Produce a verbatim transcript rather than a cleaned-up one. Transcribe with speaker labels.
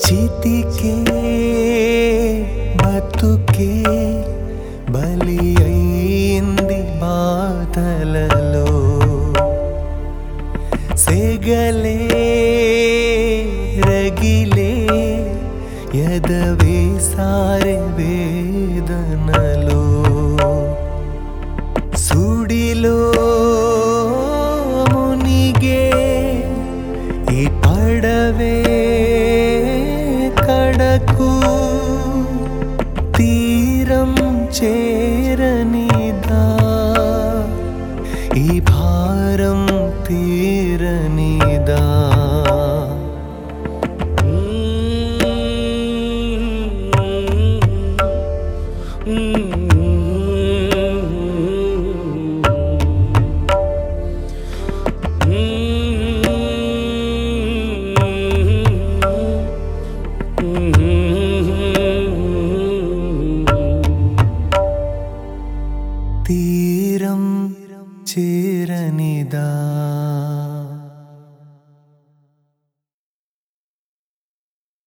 Speaker 1: చితికే బతుకే బలి అయింది బాధలలో సెగలే రగిలే ఎదవే సారె వేదనలో సుడిలో మునిగే ఈ పడవే కడకు తీరం చేరనిదా ఈ భారం తీరనిదా తీరం చేరనిదా.